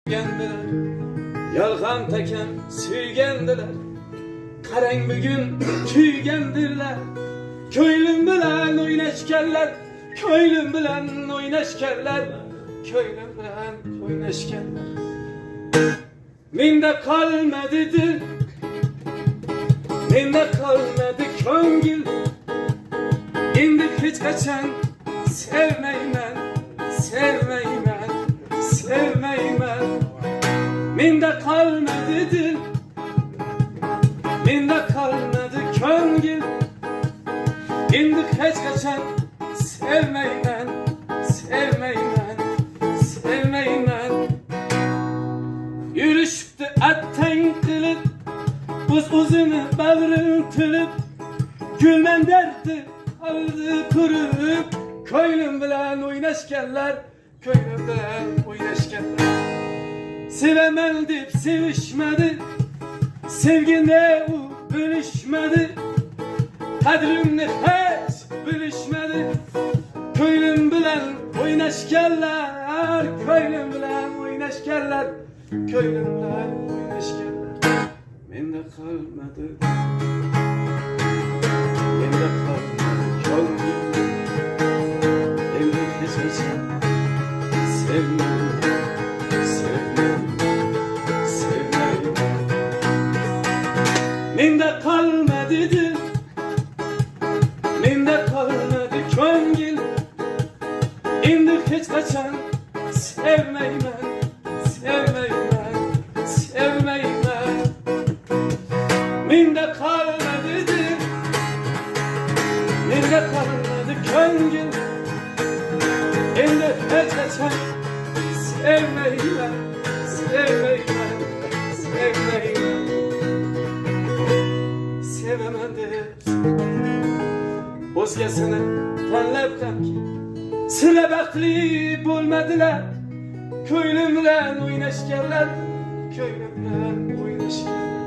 Gendiler, yalgan teken suygendiler. Karang bugün kuygendirler. Köylüm bilen oynaşkerler, köylüm bilen oynaşkerler, köylüm bilen oynaşkerler. Mende kalmadı dil, mende kalmadı köngül. Endi hiç kaçan sevmeymen, sevmeymen, sevmeymen. Mende kalmadı dil, mende kalmadı köngül. Endi hiç kaçan sevmeymen, sevmeymen, sevmeymen. Yürüşüptü atten kılıp, buz uzunu bağrın tülüp. Gülmen derdi kaldı kurup. Köylüm bilen oynaşkerler, köylüm bilen oynaşkerler. Sevemel deyip sevişmedi, sevginde o bölüşmedi. Kadrimni hiç bilişmedi. Köylüm bilen oynaşkerler, köylüm bilen oynaşkerler, köylüm bilen oynaşkerler. Mende kalmadı, mende kalmadı köngül. Endi hiç kaçan sevmeyim, sevmeyim, sevmeyim. Mende kalmadı dil, mende kalmadı köngül. Endi hiç kaçan sevmeymen, sevmeymen, sevmeymen. Mende kalmadı dil, mende kalmadı köngül. Endi hiç kaçan sevmeymen, sevmeymen, sevmeymen. Sevemem deyip o'zgasini tanlab hamki sizlar baxtli bo'lmadilar. Ko'nglim bilan o'ynashganlar, ko'nglim bilan o'ynashganlar.